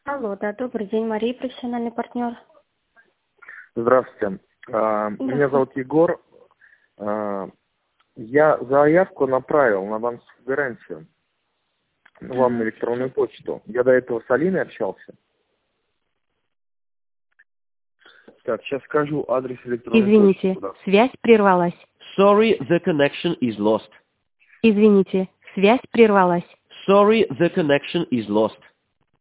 Алло, да, добрый день, Мария, профессиональный партнер. Здравствуйте. Меня зовут Егор. Я заявку направил на банковскую гарантию вам на электронную почту. Я до этого с Алиной общался. Так, сейчас скажу адрес электронной Извините, почты. связь прервалась. Sorry, the connection is lost. Извините, связь прервалась. Sorry, the connection is lost.